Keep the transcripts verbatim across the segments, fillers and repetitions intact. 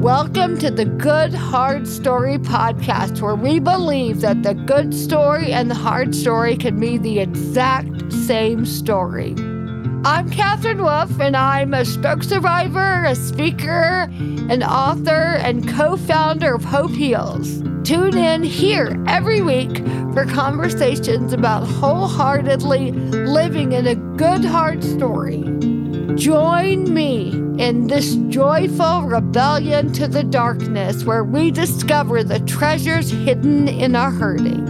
Welcome to the Good Hard Story podcast, where we believe that the good story and the hard story can be the exact same story. I'm Catherine Wolf, and I'm a stroke survivor, a speaker, an author, and co-founder of Hope Heals. Tune in here every week for conversations about wholeheartedly living in a good hard story. Join me in this joyful rebellion to the darkness where we discover the treasures hidden in our hurting.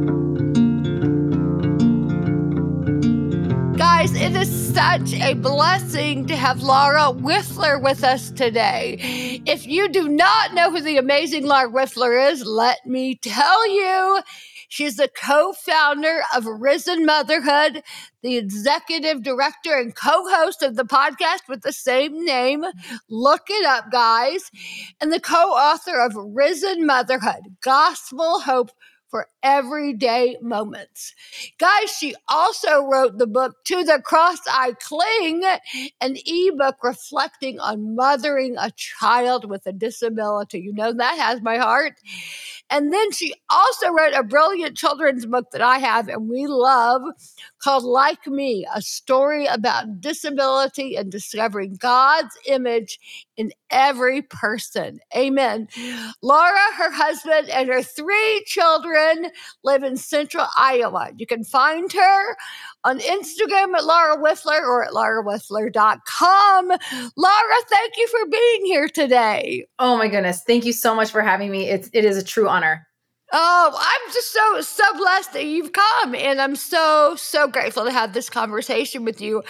Guys, it is such a blessing to have Laura Wifler with us today. If you do not know who the amazing Laura Wifler is, let me tell you. She's the co-founder of Risen Motherhood, the executive director and co-host of the podcast with the same name. Look it up, guys. And the co-author of Risen Motherhood, Gospel Hope for Everyday Moments. Guys, she also wrote the book To the Cross I Cling, an ebook reflecting on mothering a child with a disability. You know, that has my heart. And then she also wrote a brilliant children's book that I have and we love called Like Me, a story about disability and discovering God's image in every person. Amen. Laura, her husband, and her three children live in central Iowa. You can find her on Instagram at Laura Wifler or at laura wifler dot com. Laura, thank you for being here today. Oh my goodness. Thank you so much for having me. It's, it is a true honor. Oh, I'm just so, so blessed that you've come. And I'm so, so grateful to have this conversation with you.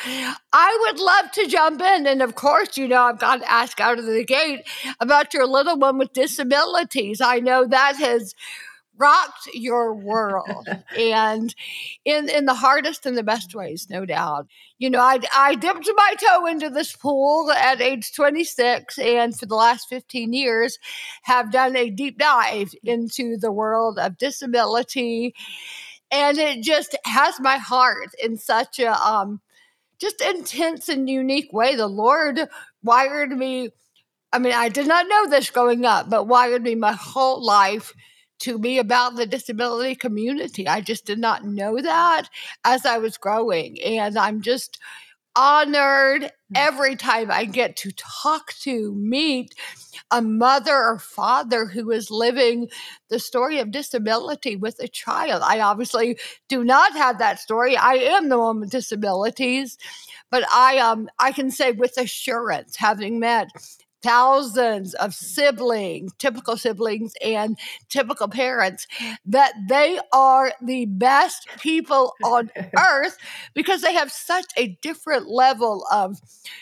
I would love to jump in. And of course, you know, I've got to ask out of the gate about your little one with disabilities. I know that has rocked your world and in, in the hardest and the best ways, no doubt. You know, I, I dipped my toe into this pool at age twenty-six and for the last fifteen years have done a deep dive into the world of disability. And it just has my heart in such a um, just intense and unique way. The Lord wired me. I mean, I did not know this growing up, but wired me my whole life to be about the disability community. I just did not know that as I was growing. And I'm just honored every time I get to talk to, meet a mother or father who is living the story of disability with a child. I obviously do not have that story. I am the one with disabilities, but I um I can say with assurance, having met thousands of siblings, typical siblings and typical parents, that they are the best people on earth because they have such a different level of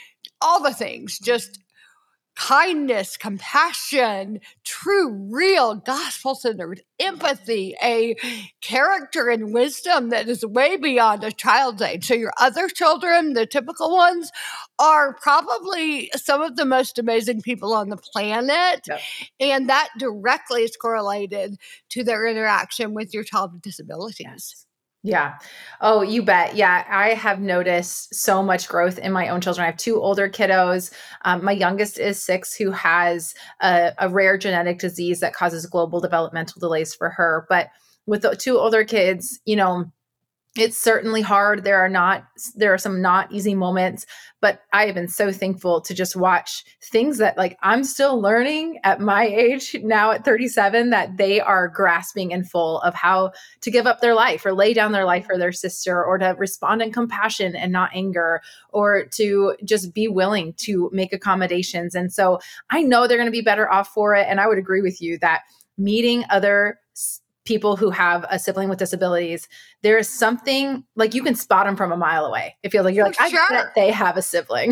all the things, just kindness, compassion, true, real, gospel-centered empathy, a character and wisdom that is way beyond a child's age. So your other children, the typical ones, are probably some of the most amazing people on the planet. Yep. And that directly is correlated to their interaction with your child with disabilities. Yes. Yeah. Oh, you bet. Yeah. I have noticed so much growth in my own children. I have two older kiddos. Um, my youngest is six, who has a, a rare genetic disease that causes global developmental delays for her. But with the two older kids, you know, it's certainly hard. There are not, there are some not easy moments, but I have been so thankful to just watch things that like I'm still learning at my age now at thirty-seven, that they are grasping in full of how to give up their life or lay down their life for their sister, or to respond in compassion and not anger, or to just be willing to make accommodations. And so I know they're going to be better off for it. And I would agree with you that meeting other people who have a sibling with disabilities, there is something like you can spot them from a mile away. It feels like you're like, sure. I bet they have a sibling.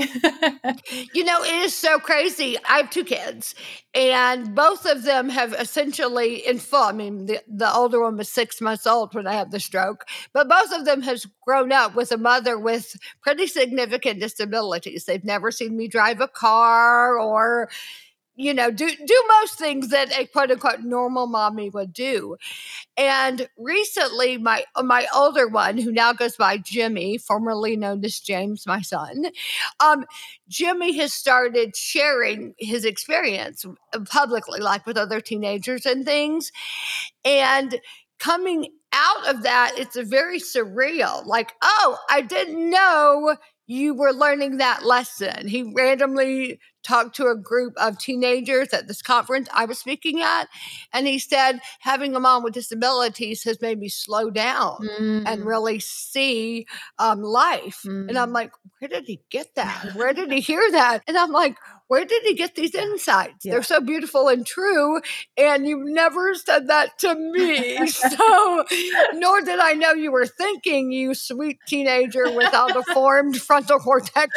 You know, it is so crazy. I have two kids and both of them have essentially in full, I mean, the, the older one was six months old when I had the stroke, but both of them has grown up with a mother with pretty significant disabilities. They've never seen me drive a car or you know, do, do most things that a quote unquote normal mommy would do. And recently, my my older one, who now goes by Jimmy, formerly known as James, my son, um, Jimmy has started sharing his experience publicly, like with other teenagers and things. And coming out of that, it's a very surreal, like, oh, I didn't know you were learning that lesson. He randomly talked to a group of teenagers at this conference I was speaking at, and he said, having a mom with disabilities has made me slow down Mm. and really see um, life. Mm. And I'm like, where did he get that? Where did he hear that? And I'm like, where did he get these insights? Yeah. They're so beautiful and true. And you've never said that to me. So, nor did I know you were thinking, you sweet teenager without a formed frontal cortex.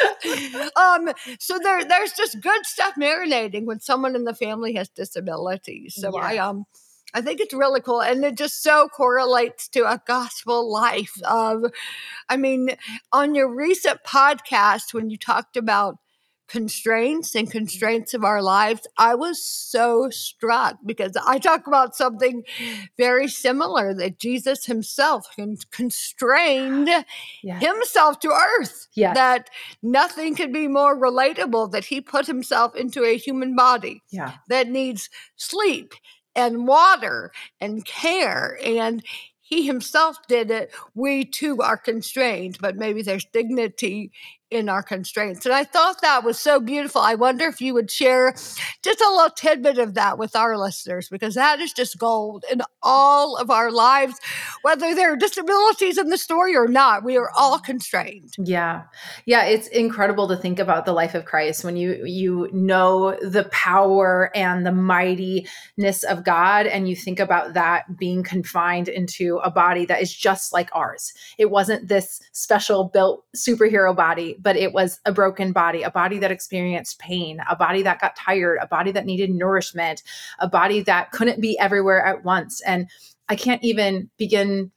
Um, so there, there's just good stuff marinating when someone in the family has disabilities. So Yeah. I um I think it's really cool. And it just so correlates to a gospel life of, I mean, on your recent podcast, when you talked about constraints and constraints of our lives, I was so struck because I talk about something very similar, that Jesus himself con- constrained Yes. himself to earth. Yes. That nothing could be more relatable, that he put himself into a human body Yeah. that needs sleep and water and care, and he himself did it. We too are constrained, but maybe there's dignity in our constraints. And I thought that was so beautiful. I wonder if you would share just a little tidbit of that with our listeners, because that is just gold in all of our lives, whether there are disabilities in the story or not. We are all constrained. Yeah. Yeah. It's incredible to think about the life of Christ when you, you know the power and the mightiness of God. And you think about that being confined into a body that is just like ours. It wasn't this special built superhero body, but it was a broken body, a body that experienced pain, a body that got tired, a body that needed nourishment, a body that couldn't be everywhere at once. And I can't even begin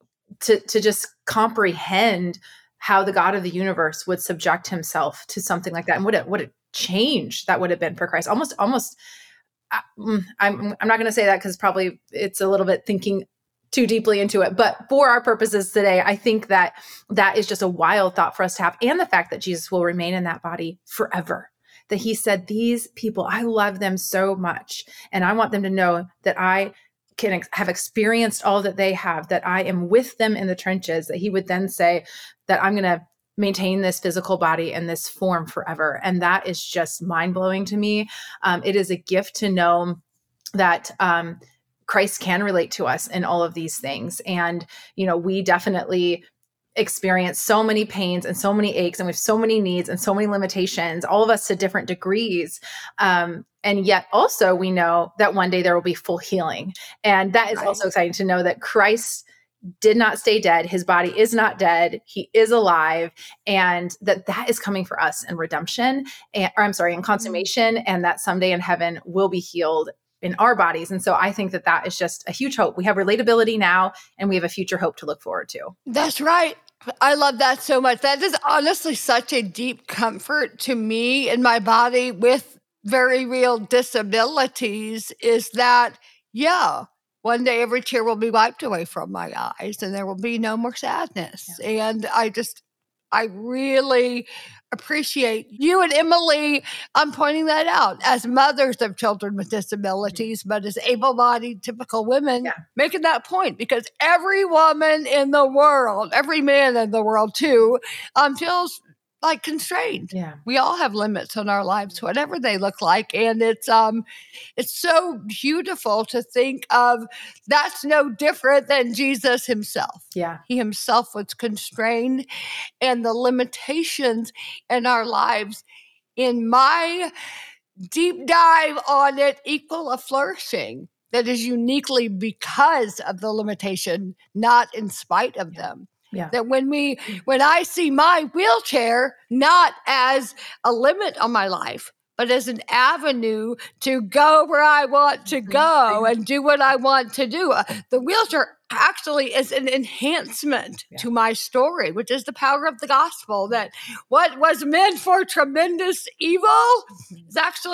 to, to just comprehend how the God of the universe would subject himself to something like that. And what a, what a change that would have been for Christ. Almost, almost, I, I'm, I'm not going to say that because probably it's a little bit thinking too deeply into it, but for our purposes today, I think that that is just a wild thought for us to have. And the fact that Jesus will remain in that body forever, that he said, these people, I love them so much. And I want them to know that I can ex- have experienced all that they have, that I am with them in the trenches, that he would then say that I'm going to maintain this physical body in this form forever. And that is just mind blowing to me. Um, it is a gift to know that, um, Christ can relate to us in all of these things. And, you know, we definitely experience so many pains and so many aches, and we have so many needs and so many limitations, all of us to different degrees. Um, and yet also we know that one day there will be full healing. And that is Right. also exciting to know that Christ did not stay dead. His body is not dead. He is alive, and that that is coming for us in redemption, and, or I'm sorry, in consummation, mm-hmm. and that someday in heaven we'll be healed in our bodies. And so I think that that is just a huge hope. We have relatability now, and we have a future hope to look forward to. That's right. I love that so much. That is honestly such a deep comfort to me in my body with very real disabilities, is that, yeah, one day every tear will be wiped away from my eyes and there will be no more sadness. Yeah. And I just, I really appreciate you and Emily um, pointing that out as mothers of children with disabilities, but as able-bodied, typical women, yeah. making that point, because every woman in the world, every man in the world too, um, feels like constrained. Yeah. We all have limits on our lives, whatever they look like. And it's um, it's so beautiful to think of that's no different than Jesus himself. Yeah. He himself was constrained, and the limitations in our lives, in my deep dive on it, equal a flourishing that is uniquely because of the limitation, not in spite of yeah. them. Yeah. That when we, when I see my wheelchair not as a limit on my life, but as an avenue to go where I want to go and do what I want to do, the wheelchair actually is an enhancement yeah. to my story, which is the power of the gospel, that what was meant for tremendous evil is actually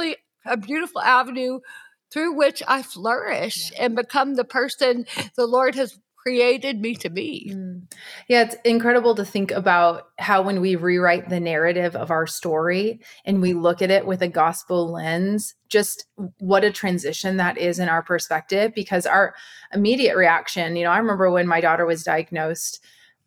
a beautiful avenue through which I flourish yeah. and become the person the Lord has created me to be. Mm. Yeah, it's incredible to think about how when we rewrite the narrative of our story and we look at it with a gospel lens, just what a transition that is in our perspective, because our immediate reaction, you know, I remember when my daughter was diagnosed,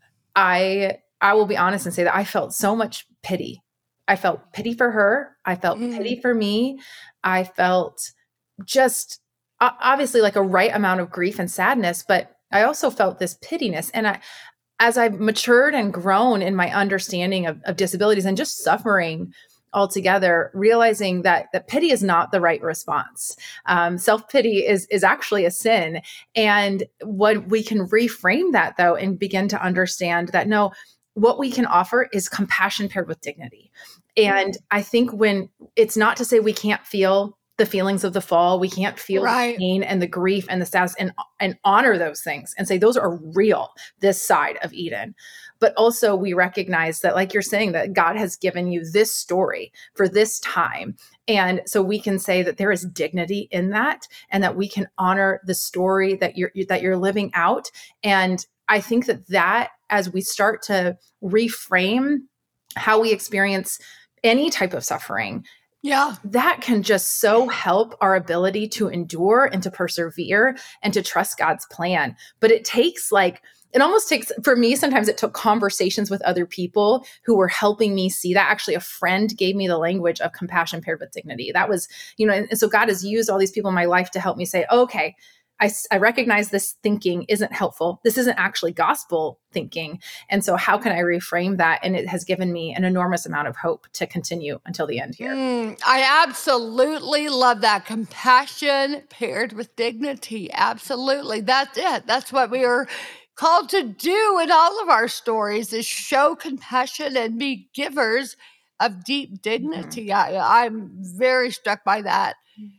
I I will be honest and say that I felt so much pity. I felt pity for her. I felt mm. pity for me. I felt just uh, obviously like a right amount of grief and sadness, but I also felt this pittiness. And I, as I've matured and grown in my understanding of, of disabilities and just suffering altogether, realizing that that pity is not the right response. Um, self-pity is is actually a sin. And what we can reframe that though, and begin to understand that no, what we can offer is compassion paired with dignity. And I think when it's not to say we can't feel the feelings of the fall, we can't feel right. the pain and the grief and the sadness, and, and honor those things and say, those are real, this side of Eden. But also we recognize that, like you're saying, that God has given you this story for this time. And so we can say that there is dignity in that, and that we can honor the story that you're, that you're living out. And I think that that, as we start to reframe how we experience any type of suffering, yeah, that can just so help our ability to endure and to persevere and to trust God's plan. But it takes like, it almost takes, for me, sometimes it took conversations with other people who were helping me see that. Actually, a friend gave me the language of compassion paired with dignity. That was, you know, and, and so God has used all these people in my life to help me say, okay, I, I recognize this thinking isn't helpful. This isn't actually gospel thinking. And so how can I reframe that? And it has given me an enormous amount of hope to continue until the end here. Mm, I absolutely love that. Compassion paired with dignity. Absolutely. That's it. That's what we are called to do in all of our stories, is show compassion and be givers of deep dignity. Mm-hmm. I, I'm very struck by that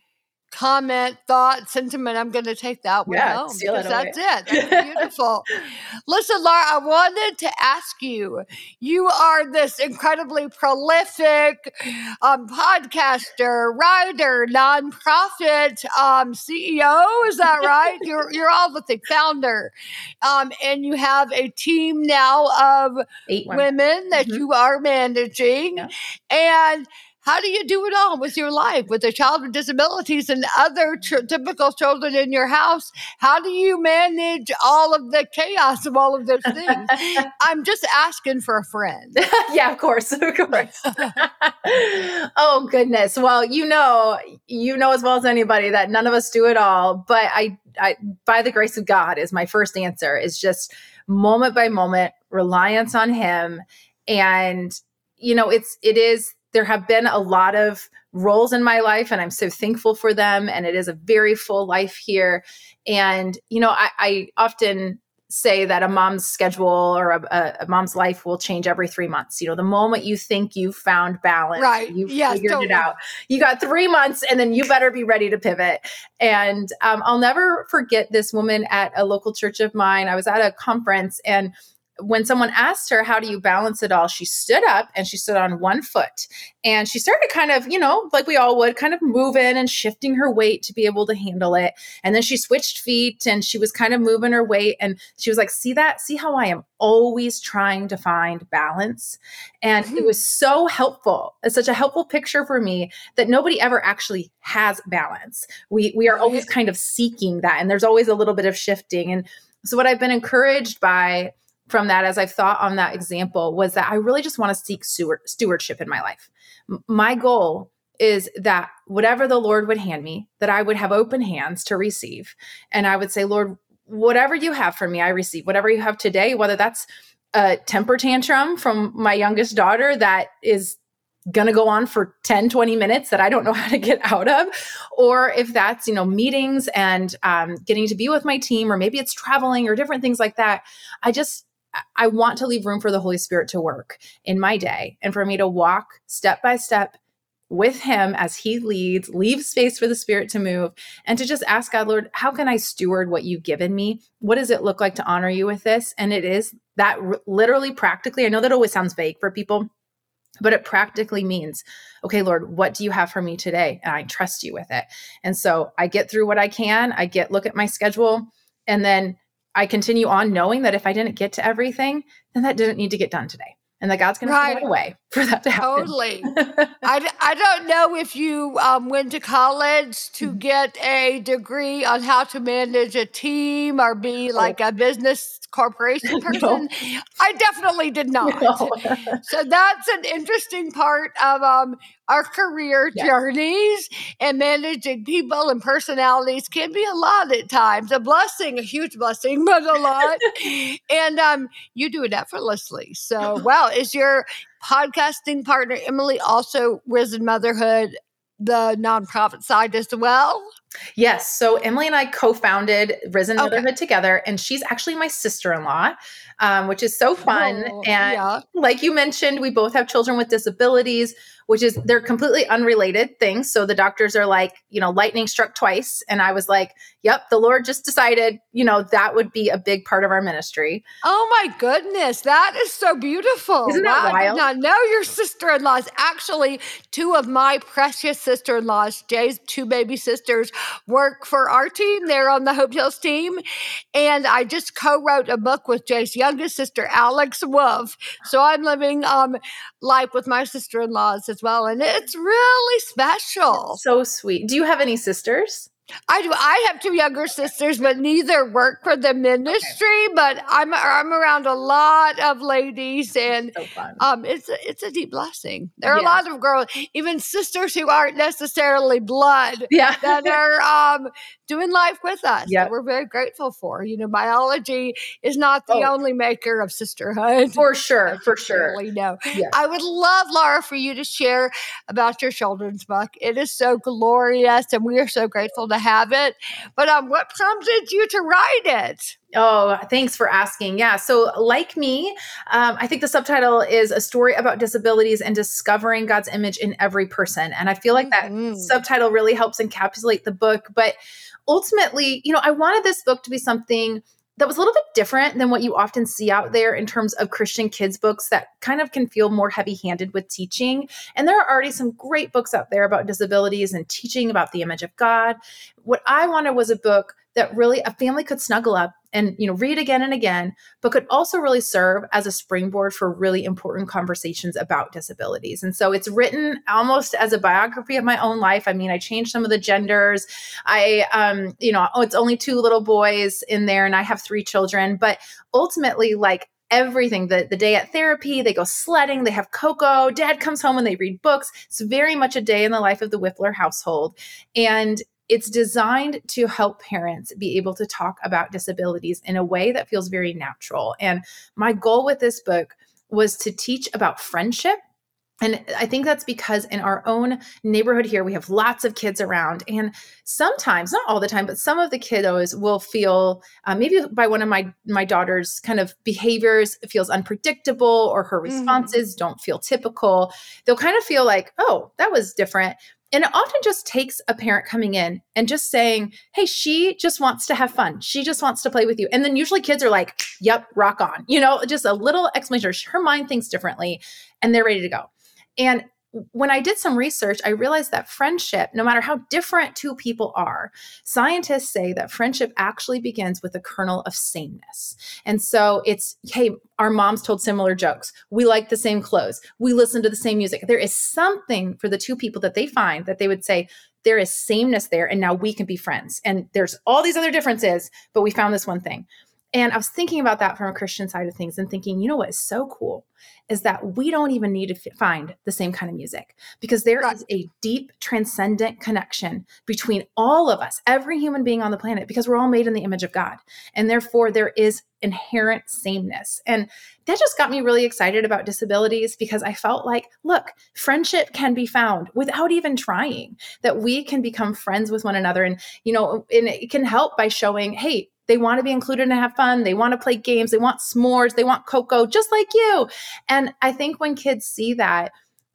comment, thought, sentiment. I'm going to take that one yeah, home because that's it. That's beautiful. Listen, Laura, I wanted to ask you, you are this incredibly prolific um, podcaster, writer, nonprofit um, C E O. Is that right? you're you're all the thing, founder. Um, and you have a team now of Eight women, women that mm-hmm. you are managing. Yeah. And how do you do it all with your life, with a child with disabilities and other tr- typical children in your house? How do you manage all of the chaos of all of those things? I'm just asking for a friend. Yeah, of course, of course. Oh, goodness. Well, you know, you know as well as anybody that none of us do it all. But I, I, by the grace of God, is my first answer, is just moment by moment reliance on Him. And, you know, it's, it is, there have been a lot of roles in my life, and I'm so thankful for them. And it is a very full life here. And, you know, I, I often say that a mom's schedule or a, a mom's life will change every three months. You know, the moment you think you've found balance, right. you've yes, figured totally. it out, you got three months and then you better be ready to pivot. And um, I'll never forget this woman at a local church of mine. I was at a conference, and when someone asked her, how do you balance it all? She stood up and she stood on one foot, and she started kind of, you know, like we all would, kind of moving and shifting her weight to be able to handle it. And then she switched feet and she was kind of moving her weight. And she was like, see that, see how I am always trying to find balance. And mm-hmm. it was so helpful. It's such a helpful picture for me that nobody ever actually has balance. We, we are always kind of seeking that. And there's always a little bit of shifting. And so what I've been encouraged by from that, as I've thought on that example, was that I really just want to seek steward, stewardship in my life. M- my goal is that whatever the Lord would hand me, that I would have open hands to receive. And I would say, Lord, whatever you have for me, I receive. Whatever you have today, whether that's a temper tantrum from my youngest daughter that is going to go on for ten, twenty minutes that I don't know how to get out of, or if that's, you know, meetings and um, getting to be with my team, or maybe it's traveling or different things like that. I just, I want to leave room for the Holy Spirit to work in my day, and for me to walk step by step with Him as He leads, leave space for the Spirit to move, and to just ask God, Lord, how can I steward what you've given me? What does it look like to honor you with this? And it is that r- literally, practically, I know that always sounds vague for people, But it practically means, okay, Lord, what do you have for me today? And I trust you with it. And so I get through what I can. I get, look at my schedule, and then I continue on knowing that if I didn't get to everything, then that didn't need to get done today. And that God's going Right. to find a way for that to happen. Totally. I, d- I don't know if you um, went to college to get a degree on how to manage a team or be like a business corporation person. No. I definitely did not. No. So that's an interesting part of um, our career Yes. journeys, and managing people and personalities can be a lot at times. A blessing, a huge blessing, but a lot. And um, you do it effortlessly. So, wow. Is your podcasting partner, Emily, also Risen Motherhood, the nonprofit side as well? Yes. So Emily and I co-founded Risen Okay. Motherhood together, and she's actually my sister-in-law, um, which is so fun. Oh, and yeah. like you mentioned, we both have children with disabilities, which is, they're completely unrelated things. So the doctors are like, you know, lightning struck twice. And I was like, yep, the Lord just decided, you know, that would be a big part of our ministry. Oh my goodness, that is so beautiful. Isn't that Wow, I did wild? not know your sister-in-laws. Actually, two of my precious sister-in-laws, Jay's two baby sisters, work for our team. They're on the Hope Hills team. And I just co-wrote a book with Jay's youngest sister, Alex Wolf. So I'm living um, life with my sister-in-laws as well. And it's really special. So sweet. Do you have any sisters? I do. I have two younger sisters, but neither work for the ministry. But I'm I'm around a lot of ladies, and So fun. um, it's a, it's a deep blessing. There are Yeah. a lot of girls, even sisters who aren't necessarily blood, Yeah. that are um, doing life with us. Yep. That we're very grateful for. You know, biology is not the Oh. only maker of sisterhood. For sure. As For you sure. clearly know. Yes. I would love, Laura, for you to share about your children's book. It is so glorious, and we are so grateful to have it. But um, what prompted you to write it? Oh, thanks for asking. Yeah. So, like me, um, I think the subtitle is A Story About Disabilities and Discovering God's Image in Every Person. And I feel like that Mhm. subtitle really helps encapsulate the book. But ultimately, you know, I wanted this book to be something that was a little bit different than what you often see out there in terms of Christian kids books that kind of can feel more heavy-handed with teaching. And there are already some great books out there about disabilities and teaching about the image of God. What I wanted was a book that really a family could snuggle up and, you know, read again and again, but could also really serve as a springboard for really important conversations about disabilities. And so it's written almost as a biography of my own life. I mean, I changed some of the genders. I, um, you know, oh, it's only two little boys in there, and I have three children, but ultimately, like, everything, the, the day at therapy, they go sledding, they have cocoa, dad comes home and they read books. It's very much a day in the life of the Whiffler household. And it's designed to help parents be able to talk about disabilities in a way that feels very natural. And my goal with this book was to teach about friendship. And I think that's because in our own neighborhood here, we have lots of kids around. And sometimes, not all the time, but some of the kiddos will feel, uh, maybe by one of my, my daughter's kind of behaviors, it feels unpredictable, or her responses mm-hmm. don't feel typical. They'll kind of feel like, oh, that was different. And it often just takes a parent coming in and just saying, hey, she just wants to have fun. She just wants to play with you. And then usually kids are like, yep, rock on. You know, just a little explanation. Her mind thinks differently, and they're ready to go. And when I did some research, I realized that friendship, no matter how different two people are, scientists say that friendship actually begins with a kernel of sameness. And so it's, hey, our moms told similar jokes. We like the same clothes. We listen to the same music. There is something for the two people that they find that they would say, there is sameness there, and now we can be friends. And there's all these other differences, but we found this one thing. And I was thinking about that from a Christian side of things and thinking, you know what is so cool is that we don't even need to f- find the same kind of music, because there right. is a deep transcendent connection between all of us, every human being on the planet, because we're all made in the image of God. And therefore there is inherent sameness. And that just got me really excited about disabilities, because I felt like, look, friendship can be found without even trying, that we can become friends with one another. And, you know, and it can help by showing, hey, they want to be included and have fun. They want to play games. They want s'mores. They want cocoa, just like you. And I think when kids see that,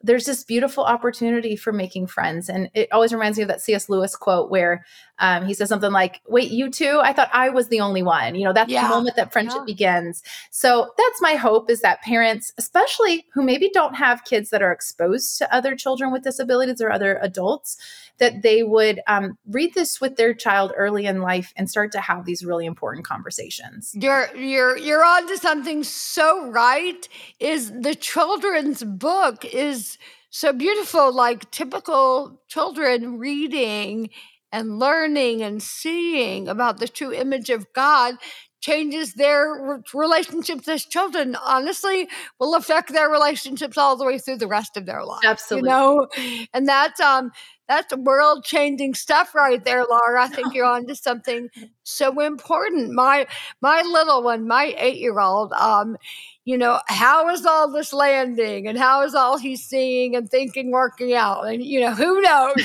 there's this beautiful opportunity for making friends. And it always reminds me of that C S Lewis quote where um, he says something like, wait, you too? I thought I was the only one. You know, that's Yeah. the moment that friendship Yeah. begins. So that's my hope, is that parents, especially who maybe don't have kids that are exposed to other children with disabilities or other adults, that they would um, read this with their child early in life and start to have these really important conversations. You're you're you're on to something so right. Is the children's book is so beautiful, like typical children reading and learning and seeing about the true image of God changes their re- relationships as children. Honestly, will affect their relationships all the way through the rest of their life. Absolutely. You know, and that's um that's world changing stuff right there, Laura. I think you're on to something so important. My my little one, my eight year old, um, you know, how is all this landing, and how is all he's seeing and thinking working out? And you know, who knows?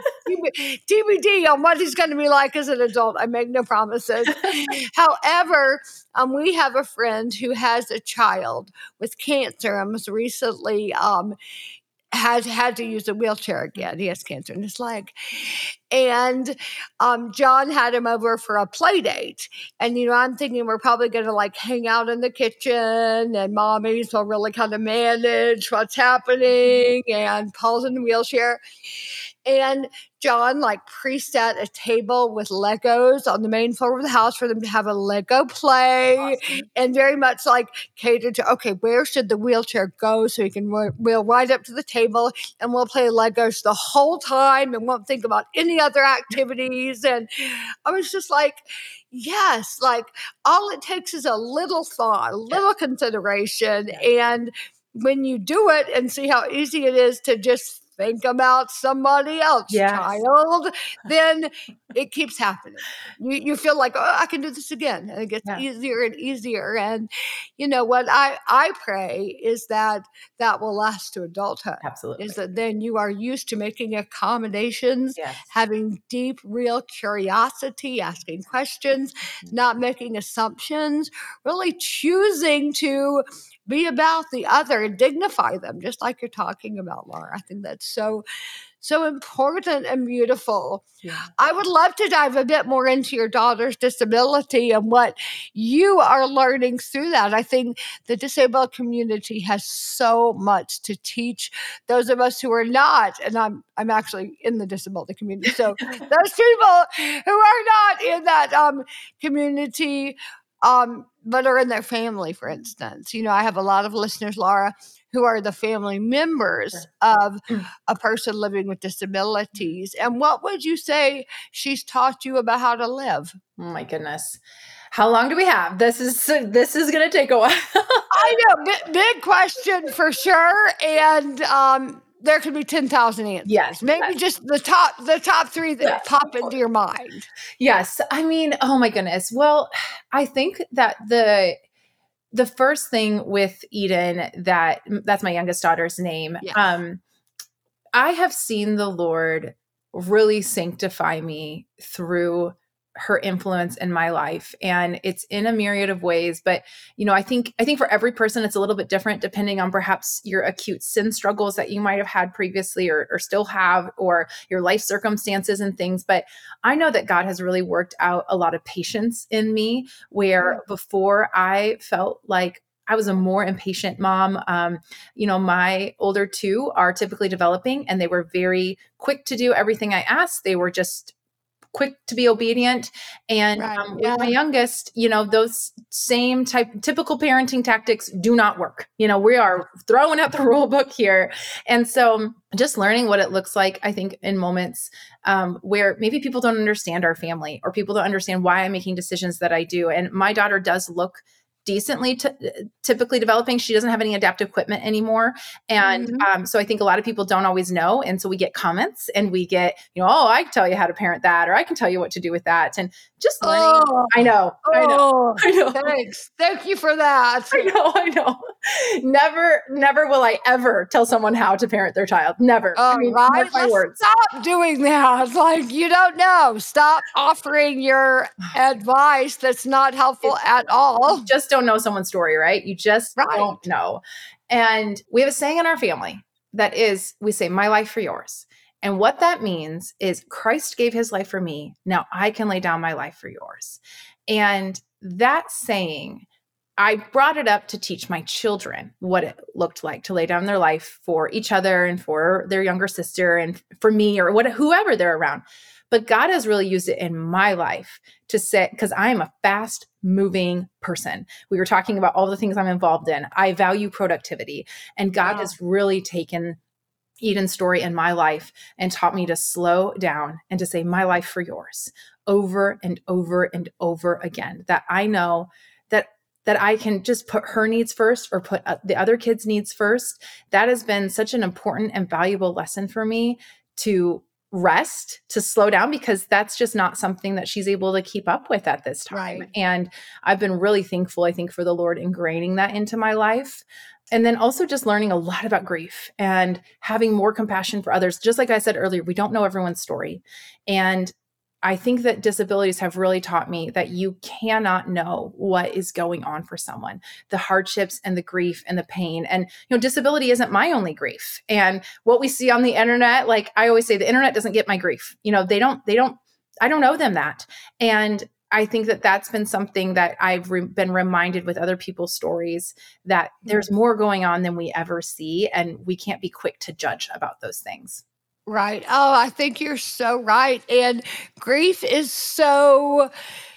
T B D on what he's going to be like as an adult. I make no promises. However, um, we have a friend who has a child with cancer and was recently um, has had to use a wheelchair again. He has cancer in his leg. And um, John had him over for a play date. And, you know, I'm thinking we're probably going to like hang out in the kitchen, and mommy's will really kind of manage what's happening, and Paul's in the wheelchair. And John like preset a table with Legos on the main floor of the house for them to have a Lego play. Awesome. And very much like catered to, okay, where should the wheelchair go so he can wheel right up to the table, and we'll play Legos the whole time and won't think about any other activities. And I was just like, yes, like all it takes is a little thought, a little consideration. And when you do it and see how easy it is to just think about somebody else, yes. child, then it keeps happening. You, you feel like, oh, I can do this again. And it gets yeah. easier and easier. And you know what I, I pray is that that will last to adulthood. Absolutely. Is that then you are used to making accommodations, yes. having deep, real curiosity, asking questions, mm-hmm. not making assumptions, really choosing to be about the other and dignify them, just like you're talking about, Laura. I think that's so, so important and beautiful. Yeah. I would love to dive a bit more into your daughter's disability and what you are learning through that. I think the disabled community has so much to teach those of us who are not, and I'm I'm actually in the disability community. So those people who are not in that um, community, um, but are in their family, for instance. You know, I have a lot of listeners, Laura, who are the family members sure. of a person living with disabilities. And what would you say she's taught you about how to live? Oh my goodness. How long do we have? This is this is going to take a while. I know, big, big question for sure. And um, there could be ten thousand answers. Yes. Maybe just the top the top three that yeah. pop into your mind. Yes. I mean, oh my goodness. Well, I think that the the first thing with Eden, that that's my youngest daughter's name. Yes. Um, I have seen the Lord really sanctify me through her influence in my life. And it's in a myriad of ways. But, you know, I think, I think for every person, it's a little bit different depending on perhaps your acute sin struggles that you might have had previously or, or still have, or your life circumstances and things. But I know that God has really worked out a lot of patience in me, where before I felt like I was a more impatient mom. Um, you know, my older two are typically developing, and they were very quick to do everything I asked. They were just quick to be obedient. And right. um, yeah. with my youngest, you know, those same type, typical parenting tactics do not work. You know, we are throwing out the rule book here. And so just learning what it looks like, I think, in moments um, where maybe people don't understand our family, or people don't understand why I'm making decisions that I do. And my daughter does look decently t- typically developing. She doesn't have any adaptive equipment anymore. And mm-hmm. um, so I think a lot of people don't always know. And so we get comments and we get, you know, oh, I can tell you how to parent that, or I can tell you what to do with that. And just learning. Oh, I know, oh, I know, I know. Thanks. Thank you for that. I know, I know. Never, never will I ever tell someone how to parent their child. Never. Oh, I mean, right. mark my Let's words. Stop doing that. Like, you don't know. Stop offering your advice that's not helpful It's, at all. Just don't know someone's story, right? You just right. don't know. And we have a saying in our family that is, we say, my life for yours. And what that means is Christ gave his life for me. Now I can lay down my life for yours. And that saying, I brought it up to teach my children what it looked like to lay down their life for each other and for their younger sister and for me or what, whoever they're around. But God has really used it in my life to say, because I am a fast moving person. We were talking about all the things I'm involved in. I value productivity, and God Wow. has really taken Eden's story in my life and taught me to slow down and to say my life for yours over and over and over again, that I know that that I can just put her needs first or put uh, the other kids' needs first. That has been such an important and valuable lesson for me, to rest, to slow down, because that's just not something that she's able to keep up with at this time. Right. And I've been really thankful, I think, for the Lord ingraining that into my life. And then also just learning a lot about grief and having more compassion for others. Just like I said earlier, we don't know everyone's story. And I think that disabilities have really taught me that you cannot know what is going on for someone, the hardships and the grief and the pain. And, you know, disability isn't my only grief. And what we see on the internet, like I always say, the internet doesn't get my grief. You know, they don't, they don't, I don't owe them that. And I think that that's been something that I've re- been reminded with other people's stories, that there's more going on than we ever see. And we can't be quick to judge about those things. Right. Oh, I think you're so right. And grief is so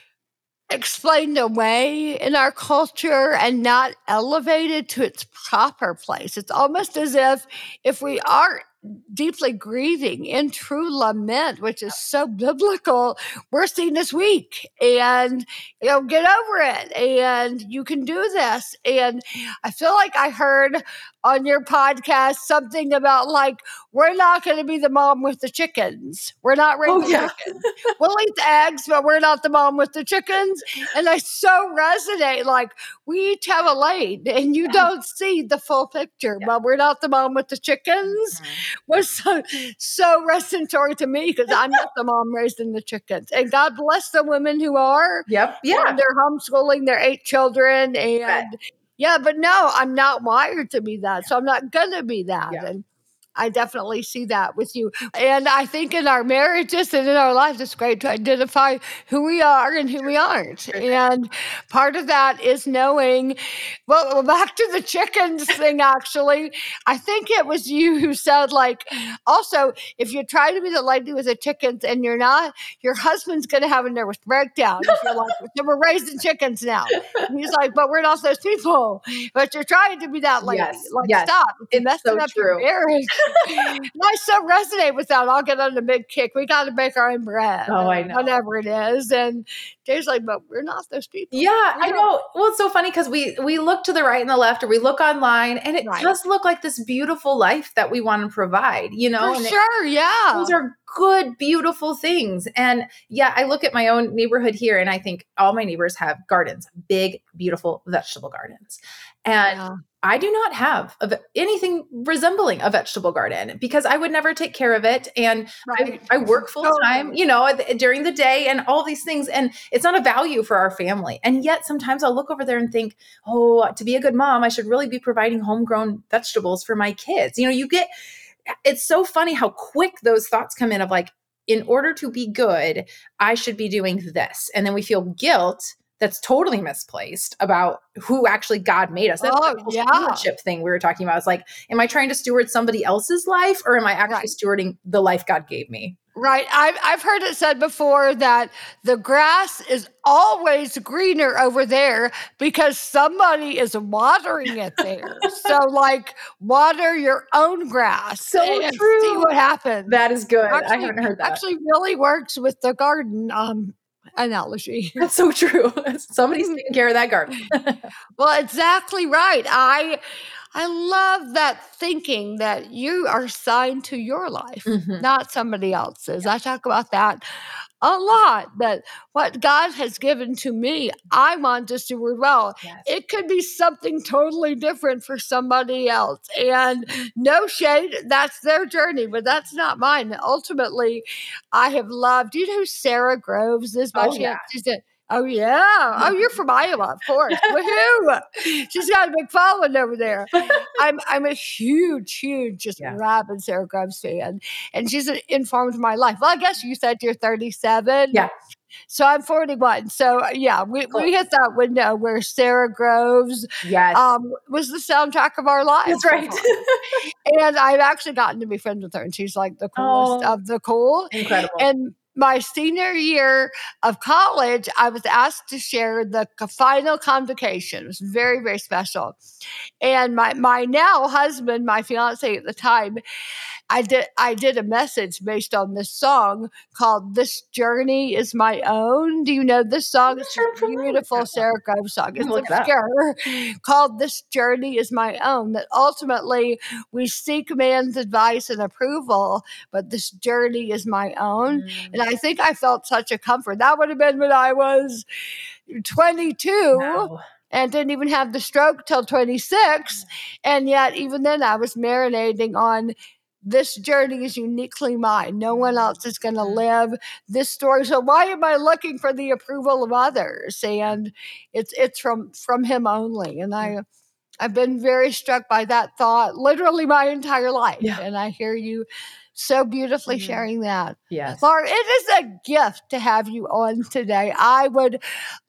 explained away in our culture and not elevated to its proper place. It's almost as if if we aren't deeply grieving in true lament, which is so biblical, we're seen as weak, and, you know, get over it, and you can do this. And I feel like I heard on your podcast something about, like, we're not going to be the mom with the chickens. We're not raising Oh, yeah. chickens. We'll eat the eggs, but we're not the mom with the chickens. And I so resonate, like, we each have a lane and you don't see the full picture, but we're not the mom with the chickens. Was so, so restorative to me, because I'm not the mom raising the chickens. And God bless the women who are. Yep. Yeah. And they're homeschooling their eight children. And Right. yeah, but no, I'm not wired to be that. So I'm not going to be that. Yeah. And I definitely see that with you. And I think in our marriages and in our lives, it's great to identify who we are and who we aren't. And part of that is knowing, well, back to the chickens thing, actually, I think it was you who said, like, also, if you try to be the lady with the chickens and you're not, your husband's going to have a nervous breakdown. If you're like, so we're raising chickens now. And he's like, but we're not those people. But you're trying to be that lady. Yes, Like, yes. stop. It's It's messing so up your true. marriage. And I so resonate with that. I'll get on the big kick. We got to make our own bread. Oh, I know. Whatever it is. And Jay's like, but we're not those people. Yeah, We I don't- know. Well, it's so funny because we we look to the right and the left, or we look online, and it Right. does look like this beautiful life that we want to provide, you know? For and it- sure, yeah. those are good, beautiful things. And yeah, I look at my own neighborhood here and I think all my neighbors have gardens, big, beautiful vegetable gardens. And Yeah. I do not have a, ve- anything resembling a vegetable garden because I would never take care of it. And Right. I, I work full time, Totally. you know, th- during the day and all these things. And it's not a value for our family. And yet sometimes I'll look over there and think, oh, to be a good mom, I should really be providing homegrown vegetables for my kids. You know, you get, it's so funny how quick those thoughts come in of like, in order to be good, I should be doing this. And then we feel guilt that's totally misplaced about who actually God made us. That's Oh, the whole yeah. stewardship thing we were talking about. It's like, am I trying to steward somebody else's life, or am I actually Right. stewarding the life God gave me? Right. I've, I've heard it said before that the grass is always greener over there because somebody is watering it there. So, like, water your own grass. So and true. See what happens. That is good. I Actually- haven't heard that. Actually really works with the garden um, analogy. That's so true. Somebody's taking care of that garden. Well, exactly right. I I love that thinking that you are assigned to your life, Mhm. not somebody else's. I talk about that a lot, that what God has given to me, I want to steward well. Yes. It could be something totally different for somebody else. And no shade, that's their journey, but that's not mine. Ultimately, I have loved, do you know who Sarah Groves is by Oh, chance? yeah. She's a Oh, yeah. Oh, you're from Iowa, of course. Woohoo! She's got a big following over there. I'm I'm a huge, huge, just Yeah. rabid Sara Groves fan. And she's informed my life. Well, I guess you said you're thirty-seven. Yeah. So I'm forty-one. So uh, yeah, we, Cool. we hit that window where Sara Groves Yes. um, was the soundtrack of our lives. That's right. And I've actually gotten to be friends with her, and she's like the coolest Oh, of the cool. incredible. And my senior year of college, I was asked to share the c- final convocation. It was very, very special. And my my now husband, my fiance at the time, I did I did a message based on this song called "This Journey Is My Own." Do you know this song? I'm It's sure a I'm familiar with beautiful that one. Sara Groves song. I'm It's gonna look it up. obscure, called "This Journey Is My Own." That ultimately we seek man's advice and approval, but this journey is my own. Mm. And I think I felt such a comfort. That would have been when I was twenty-two. Wow. And didn't even have the stroke till twenty-six. And yet, even then, I was marinating on this journey is uniquely mine. No one else is going to live this story. So why am I looking for the approval of others? And it's it's from from him only. And I I've been very struck by that thought literally my entire life. Yeah. And I hear you so beautifully Mhm. sharing that. Yes. Laura, it is a gift to have you on today. I would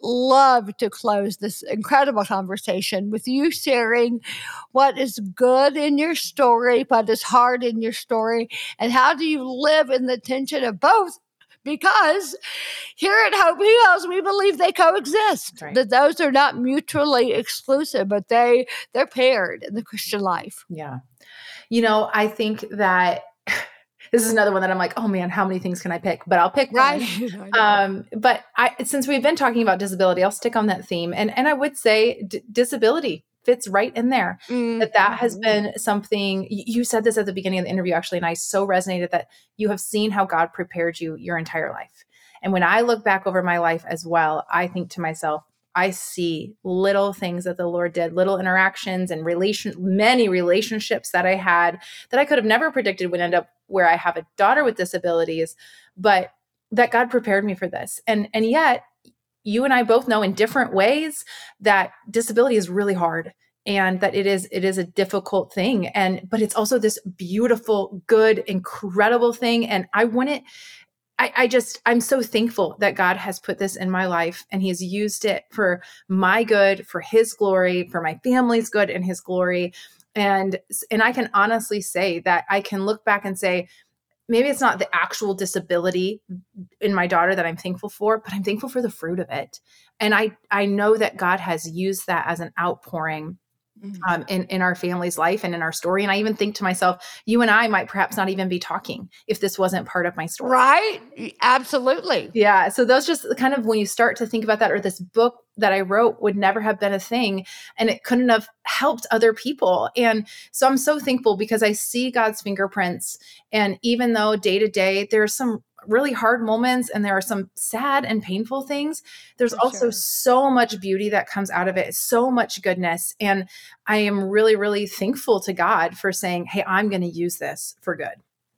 love to close this incredible conversation with you sharing what is good in your story, what is hard in your story, and how do you live in the tension of both? Because here at Hope Heals, we believe they coexist. Right. That those are not mutually exclusive, but they they're paired in the Christian life. Yeah. You know, I think that this is another one that I'm like, oh man, how many things can I pick? But I'll pick Right. one. Um, but I, since we've been talking about disability, I'll stick on that theme. And and I would say d- disability fits right in there. Mm-hmm. That that has been something. y- You said this at the beginning of the interview, actually, and I so resonated that you have seen how God prepared you your entire life. And when I look back over my life as well, I think to myself, I see little things that the Lord did, little interactions and relation, many relationships that I had that I could have never predicted would end up where I have a daughter with disabilities, but that God prepared me for this. And and yet, you and I both know in different ways that disability is really hard and that it is it is a difficult thing. And but it's also this beautiful, good, incredible thing. And I wouldn't I, I just, I'm so thankful that God has put this in my life and he has used it for my good, for his glory, for my family's good and his glory. And, and I can honestly say that I can look back and say, maybe it's not the actual disability in my daughter that I'm thankful for, but I'm thankful for the fruit of it. And I, I know that God has used that as an outpouring Um, in, in our family's life and in our story. And I even think to myself, you and I might perhaps not even be talking if this wasn't part of my story. Right? Absolutely. Yeah. So those just kind of when you start to think about that, or this book that I wrote would never have been a thing and it couldn't have helped other people. And so I'm so thankful because I see God's fingerprints. And even though day to day, there's some really hard moments and there are some sad and painful things, there's For also sure. so much beauty that comes out of it, so much goodness. And I am really, really thankful to God for saying, hey, I'm going to use this for good.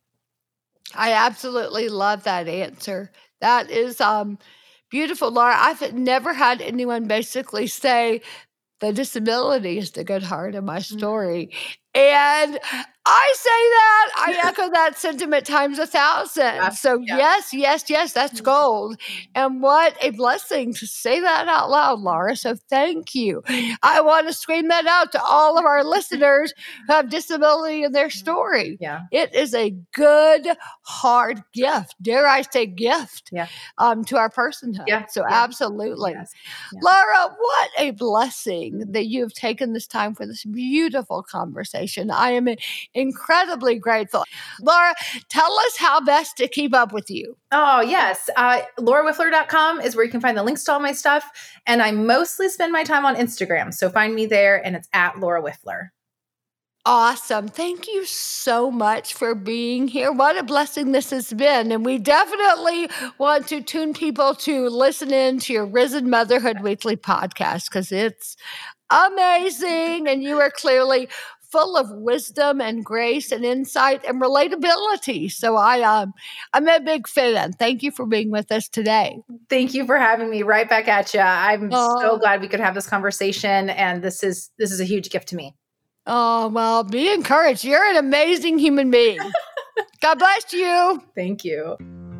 I absolutely love that answer. That is um, beautiful, Laura. I've never had anyone basically say the disability is the good heart of my story. And I say that, I echo that sentiment times a thousand. Yeah, So yeah. yes, yes, yes, that's gold. And what a blessing to say that out loud, Laura. So thank you. I want to scream that out to all of our listeners who have disability in their story. Yeah. It is a good, hard gift, dare I say gift, Yeah. um, to our personhood. Yeah, So yeah. absolutely. Yes. Yeah. Laura, what a blessing that you have taken this time for this beautiful conversation. I am incredibly grateful. Laura, tell us how best to keep up with you. Oh, yes. Uh, Laura Wiffler dot com is where you can find the links to all my stuff. And I mostly spend my time on Instagram. So find me there and it's at Laura Wiffler. Awesome. Thank you so much for being here. What a blessing this has been. And we definitely want to tune people to listen in to your Risen Motherhood Weekly podcast because it's amazing. And you are clearly full of wisdom and grace and insight and relatability. So I, um, I'm a big fan. Thank you for being with us today. Thank you for having me. Right back at you. I'm Oh. so glad we could have this conversation, and this is this is a huge gift to me. Oh, well, be encouraged. You're an amazing human being. God bless you. Thank you.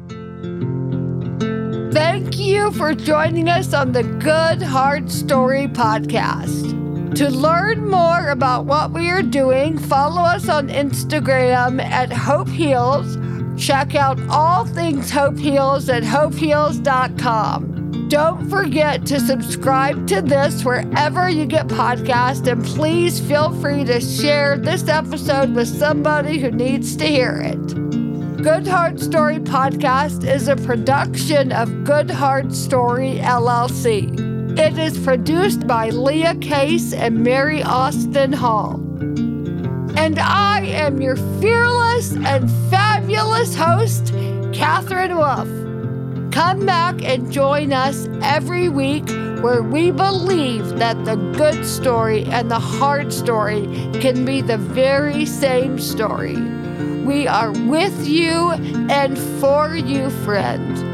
Thank you for joining us on the Good Hard Story podcast. To learn more about what we are doing, follow us on Instagram at Hope Heals. Check out all things Hope Heals at hope heals dot com. Don't forget to subscribe to this wherever you get podcasts, and please feel free to share this episode with somebody who needs to hear it. Good Hard Story Podcast is a production of Good Hard Story, L L C. It is produced by Leah Case and Mary Austin Hall. And I am your fearless and fabulous host, Catherine Wolf. Come back and join us every week where we believe that the good story and the hard story can be the very same story. We are with you and for you, friend.